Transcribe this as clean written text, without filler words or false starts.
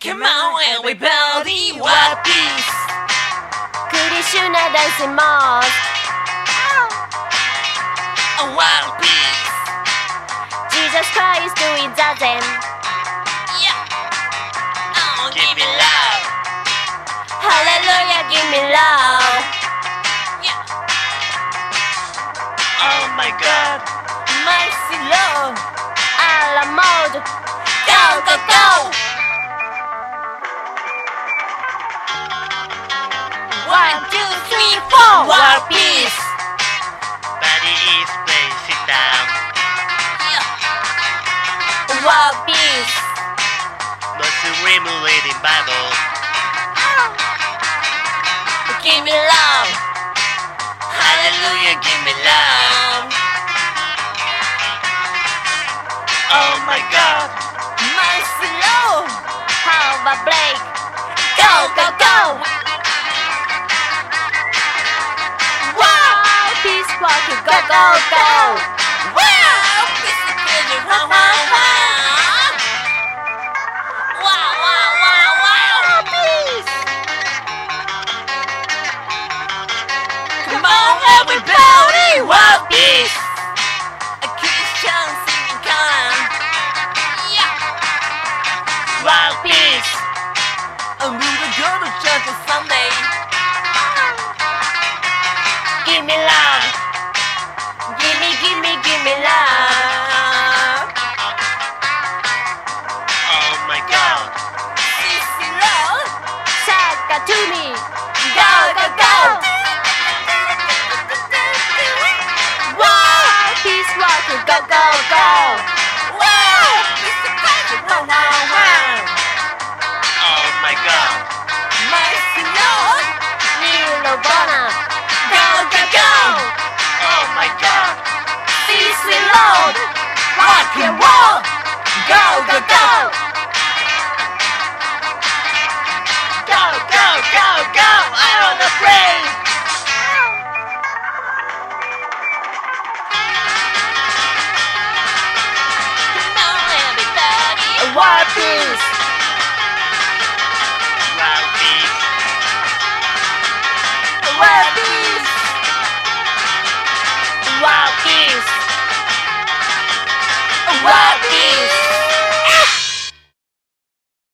Come on, everybody, One Piece. クリシュなダンスモード One Piece. Jesus Christ doing the them Yeah. Oh, give me love. Hallelujah give me love Yeah. Oh my God. Mercy Lord A la mode Go go go 1, 2, 3, 4 One Piece. Body is placed down. Yeah. One Piece Muslim reading Bible. Give me love Hallelujah, give me love. Oh my God. Mercy Lord Have a break Go go go One Piece walking go go go Wow, piece together, wow, wow, wow. Wow, wow, wow, wow. One Piece Come on, everybody, One Piece. A Christian singing kind. Yeah. One Piece. And we will go to church on Sunday. Give me love Give me love Oh my God. Sissy love Shaka to me Go go go One Piece walking go go go Wow, piece together, wow, wow, wow. Oh my God. Mercy Lord Nirvana Go go go Oh my God. Sissy Lord Rock and roll Go go go Go, go, go, go. I wanna play. Come on, everybody. One Piece One Piece. One Piece One Piece One Piece